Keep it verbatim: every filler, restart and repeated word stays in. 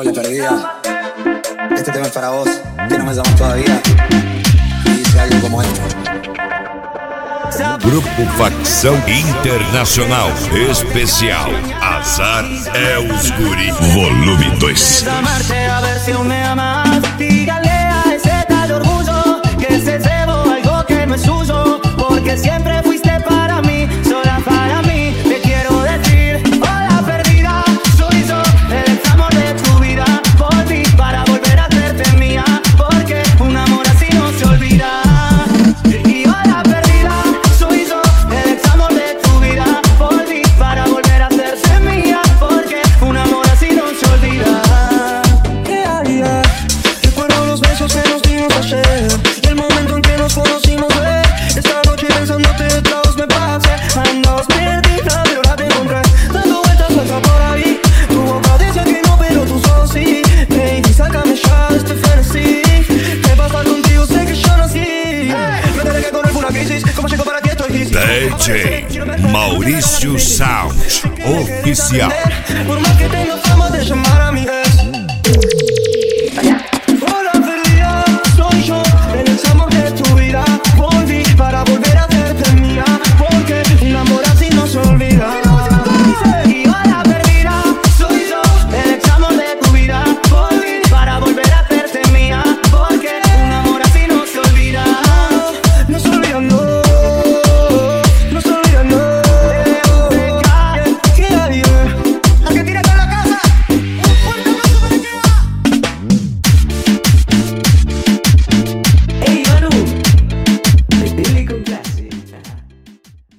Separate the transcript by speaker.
Speaker 1: Ole perdida. Este tema es para vos, que no me llamas todavía. Y dice algo como esto.
Speaker 2: Grupo Facção Internacional Especial Azar é os Guri Volume dois.
Speaker 3: Amarte a ver si aún me amas. Dígale a ese tal orgullo que se cebo algo que no es suyo, porque siempre fuiste para mí, sola para mí. Te quiero decir, hola perdida, soy yo, el ex amor de tu vida. Volví para volver a hacerte mía, porque un amor así no se olvida. Y hola perdida, soy yo, el ex amor de tu vida. Volví para volver a hacerte mía, porque un amor así no se olvida.
Speaker 4: Yeah, yeah. Recuerdo los besos que nos dimos ayer y el momento en que nos conocimos, eh. Esta noche pensándote de todos me pasé. Andabas perdida, pero ahora te encontré. Dando vueltas acá por ahí. Tu boca dice que no, pero tus ojos sí. Baby, sácame ya de este frenesí. ¿Qué pasa contigo? Sé que yo nací. Me tenés que correr por una crisis. ¿Cómo llego para ti? Estoy easy.
Speaker 2: D J Maurício Sound Oficial.
Speaker 4: Por más que tenga